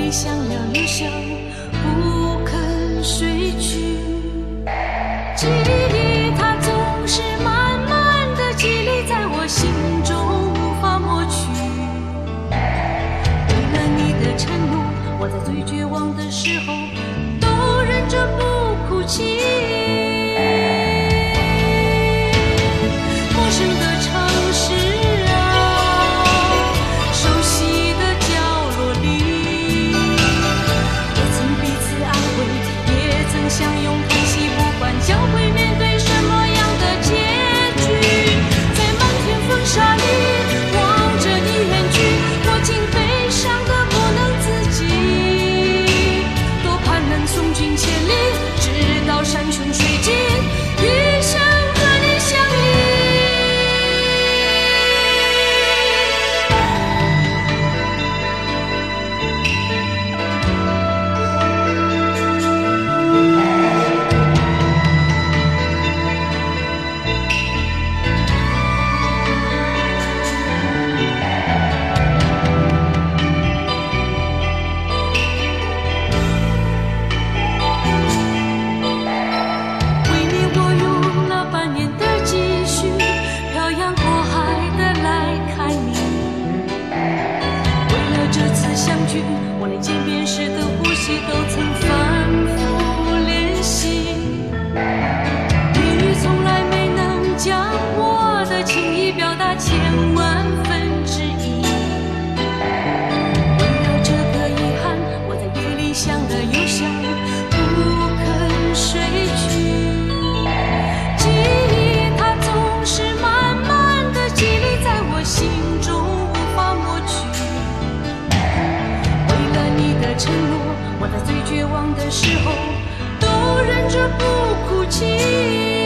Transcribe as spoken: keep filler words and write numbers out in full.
里想了又想，不肯睡去。记忆它总是慢慢的积累在我心中，无法抹去。为了你的承诺，我在最绝望的时候都忍着不哭泣。陌生的城市啊，熟悉的角落里，也曾彼此安慰，也曾相拥叹息，不管将会面对什么样的结局。在漫天风沙里望着你远去，我竟悲伤得不能自己。多盼能送君千里，直到山穷水尽，余生和你相依。我连见面时的呼吸都曾反复练习，言语从来没能将我的情意表达千万分之一。为了这个遗憾，我在夜里想了又想，不肯睡去。记忆它总是慢慢的积累在我心中，无法抹去。承诺，我在最绝望的时候都忍着不哭泣。